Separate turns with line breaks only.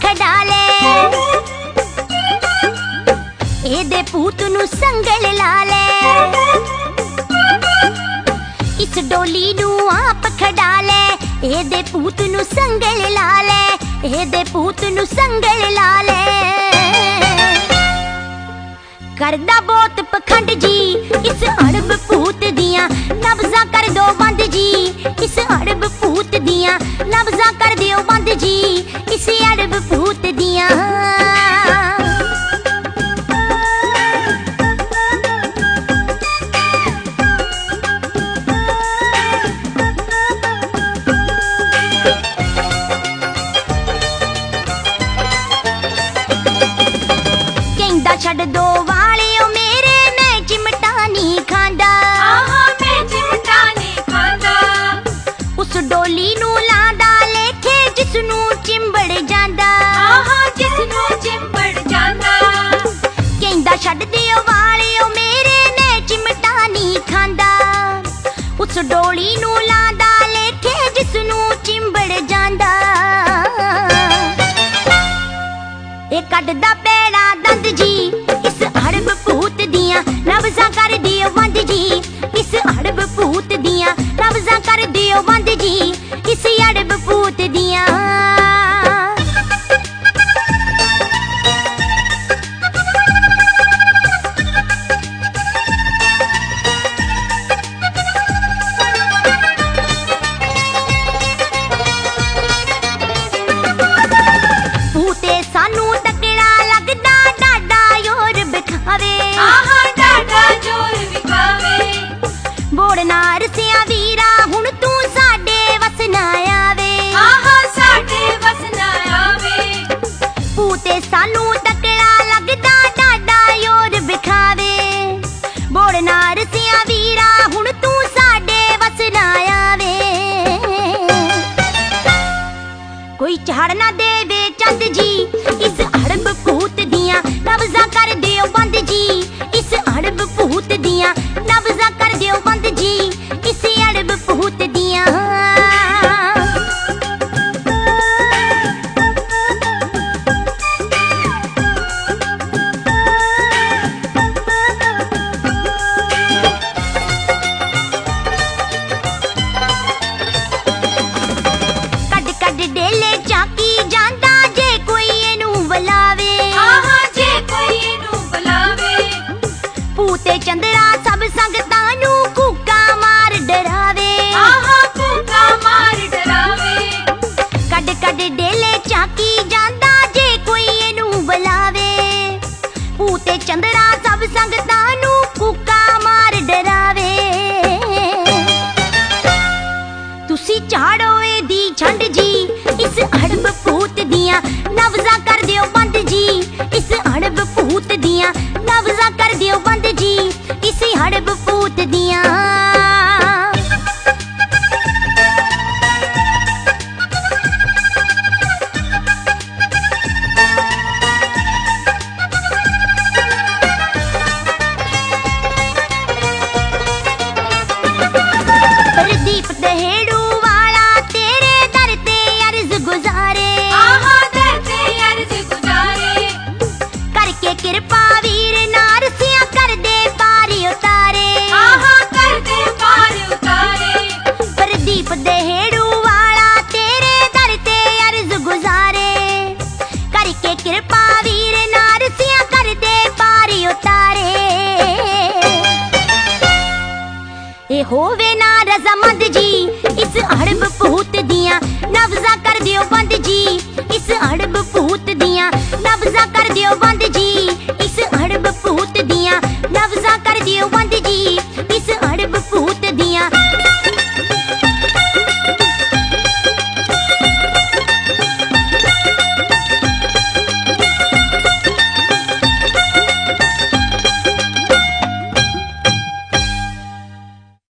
खड़ा ले एदे पूत नू संगल ला ले इस डोली नू आप खड़ा ले एदे पूत नू संगल ला ले एदे पूत नू संगल ला ले करदा बहुत पखंड जी इस अड़ब पूत दियां नब्ज़ा कर दो बंद जी इस अड़ब पूत दियां नब्ज़ा कर दियो बंद जी इस अड़ब पूत दियां कहंदा छड्ड दो वालियो मेरे मैं चिमटा नहीं खांदा
मैं चिमटा नहीं खांदा
उस डोली नू लांदा लेखे जिसनू चिंबड़ जांदा
जिसनू चिंबड़ जांदा
कहंदा छड्ड दियो वालियो मेरे मैं चिमटा नहीं खांदा उस डोली नू लांदा लेखे जिसनू चिंबड़ जांदा ए कड्डदा पैड़ा दंद जी इस अड़ब पूत दियां नब्ज़ा कर दियो बंद जी इस अड़ब पूत दियां नब्ज़ा कर दियो बंद जी इस अड़ब पूत दियां पूते सानू तकड़ा लगदा डाडा योर बिखावे
डाडा जोर विखावे
बोड़ नार सिया वीरा हुण तू साडे वस ना आवे
साडे वस ना आवे
पूते सानू तकड़ा लगदा डाडा योर बिखावे बोड़ नार सिया वीरा हुण तू साडे वस ना आवे कोई चढ़ ना देवे चंद जी इस अड़ब पूत दियां नब्ज़ा कर दियो बंद जी इस अड़ब पूत दियां नब्ज़ा कर दियो बंद जी इस अड़ब पूत दियां कड कड डेले चाकी जांदा जे कोई एनू बुलावे
जे कोई इनू बुलावे
पूते चंदरा सब संगतां नू कूका मार डरावे
कूका मार डरावे
कड कड डेले चाकी जांदा जे कोई एनू बुलावे पूते चंदरा सब संगतां नू कूका मार डरावे तुसी झाड़ो एदी छंड जी इस अड़ब पूत दियां नब्ज़ा कर दियो बंद जी इस अड़ब पूत दियां नब्ज़ा कर दियो बंद जी इस अड़ब पूत दियां प्रदीप दहेड़ू वाला तेरे दर ते अर्ज गुजारे
दर ते अर्ज गुजारे
करके कृपा वीर नारसियां कर दे पार उतारे
कर दे पार उतारे
प्रदीप दहेड़ू वाला तेरे दर ते अर्ज गुजारे करके कृपा वीर नारसियां कर दे पार उतारे ए होवे ना रज़ामंद जी इस अड़ब पूत दियां नब्ज़ा कर दियो बंद जी इस अड़ब पूत दियां नब्ज़ा कर दियो बंद जी इस अड़ब पूत दियां नब्ज़ा कर दियो बंद जी